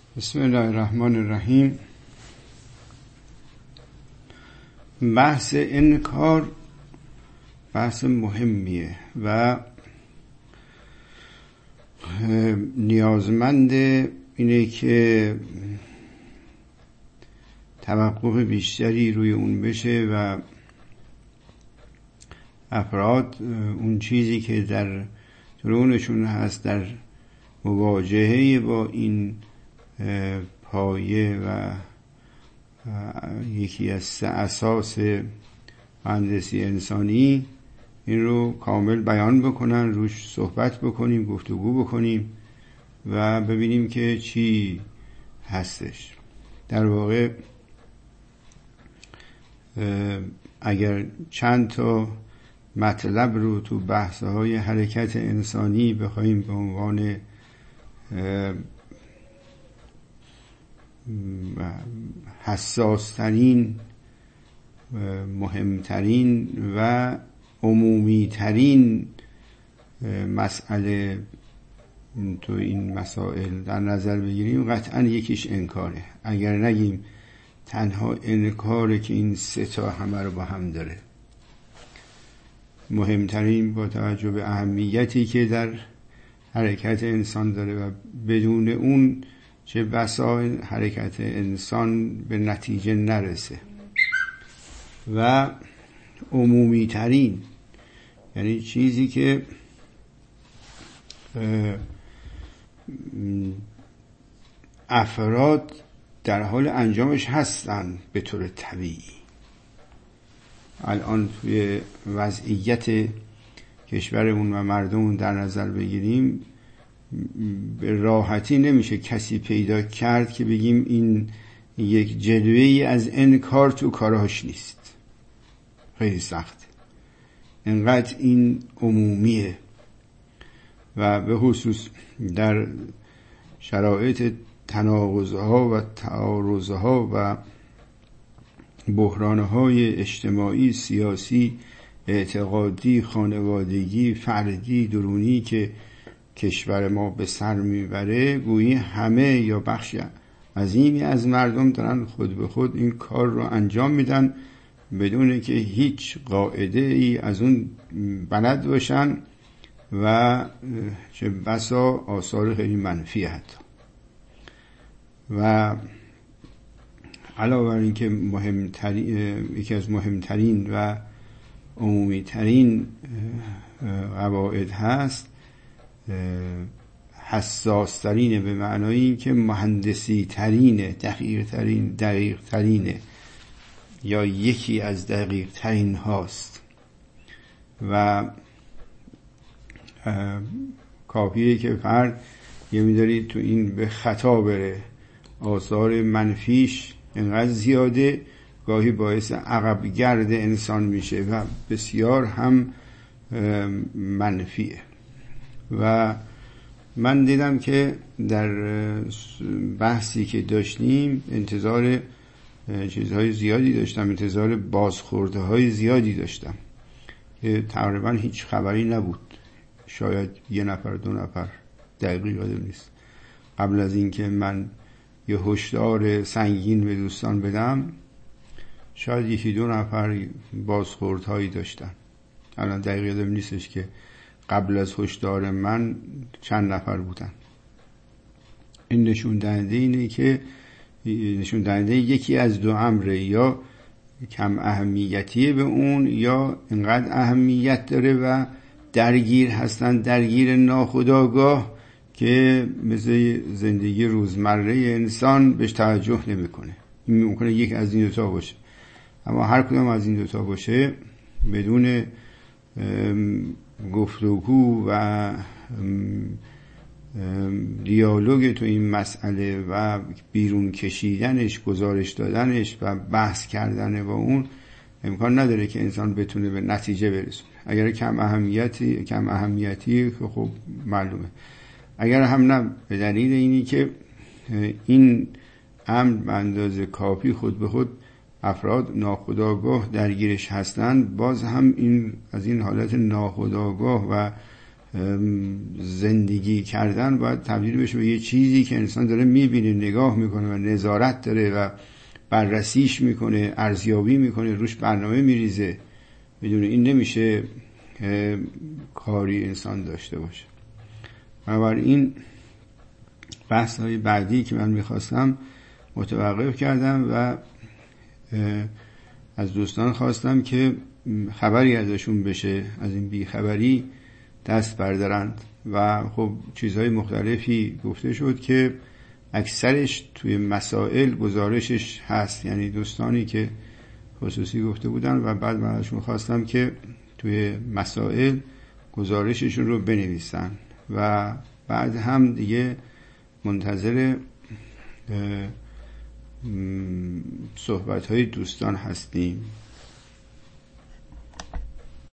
بسم الله الرحمن الرحیم. بحث انکار بحث مهمیه و نیازمند اینه که توقف بیشتری روی اون بشه و افراد اون چیزی که در درونشون هست در مواجهه با این پایه و یکی از سه اساس مهندسی انسانی، این رو کامل بیان بکنن، روش صحبت بکنیم، گفتگو بکنیم و ببینیم که چی هستش. در واقع اگر چند تا مطلب رو تو بحث‌های حرکت انسانی بخوایم به عنوان حساسترین، مهمترین و عمومیترین مسئله تو این مسائل در نظر بگیریم، قطعا یکیش انکاره. اگر نگیم تنها انکاره که این سه تا همه رو با هم داره. مهمترین با توجه به اهمیتی که در حرکت انسان داره و بدون اون چه بسا حرکت انسان به نتیجه نرسه. و عمومی ترین، یعنی چیزی که افراد در حال انجامش هستن به طور طبیعی. الان توی وضعیت کشورمون و مردمون در نظر بگیریم، به راحتی نمیشه کسی پیدا کرد که بگیم این یک جلوه‌ای از انکار تو کارهاش نیست. خیلی سخت، انقدر این عمومیه و به خصوص در شرایط تناقض‌ها و تعارض‌ها و بحران‌های اجتماعی، سیاسی، اعتقادی، خانوادگی، فردی، درونی که کشور ما به سر میبره، گویی همه یا بخش عظیمی از مردم دارن خود به خود این کار رو انجام میدن بدون که هیچ قاعده ای از اون بلد باشن و چه بسا آثار خیلی منفی حتی. و علاوه بر این که یکی از مهمترین و عمومیترین قواعد هست، حساس ترینه، به معنای این که مهندسی ترینه، دقیق ترینه یا یکی از دقیق ترین هاست و کافیه که فرد یه می‌داری تو این به خطا بره. آثار منفیش اینقدر زیاده، گاهی باعث عقب گرد انسان میشه و بسیار هم منفیه. و من دیدم که در بحثی که داشتیم انتظار چیزهای زیادی داشتم، انتظار بازخورده های زیادی داشتم که تقریبا هیچ خبری نبود. شاید یه نفر دو نفر، دقیقی یادم نیست، قبل از این که من یه هشدار سنگین به دوستان بدم، شاید یکی دو نفر بازخوردهایی داشتن. الان دقیقی یادم نیستش که قبل از هشدار من چند نفر بودن. این نشون دهنده یکی از دو امره، یا کم اهمیتیه به اون، یا اینقدر اهمیت داره و درگیر هستن، درگیر ناخودآگاه که مثل زندگی روزمره انسان بهش توجه نمیکنه. این ممکنه یک از این دوتا باشه، اما هر کدام از این دوتا باشه بدون گفتگو و دیالوگ تو این مسئله و بیرون کشیدنش، گزارش دادنش و بحث کردن با اون، امکان نداره که انسان بتونه به نتیجه برسونه. اگر کم اهمیتی که خب معلومه، اگر هم نه به دلیل اینی که این امر به اندازه کافی خود به خود افراد ناخودآگاه درگیرش هستند، باز هم این از این حالت ناخودآگاه و زندگی کردن باید تبدیل بشه به یه چیزی که انسان داره میبینه، نگاه میکنه و نظارت داره و بررسیش میکنه، ارزیابی میکنه، روش برنامه میریزه. بدون این نمیشه کاری انسان داشته باشه. بنابراین بحث های بعدی که من میخواستم متوقف کردم و از دوستان خواستم که خبری ازشون بشه، از این بیخبری دست بردارند. و خب چیزهای مختلفی گفته شد که اکثرش توی مسائل گزارشش هست، یعنی دوستانی که خصوصی گفته بودن و بعد من ازشون خواستم که توی مسائل گزارششون رو بنویسن و بعد هم دیگه منتظر صحبت های دوستان هستیم.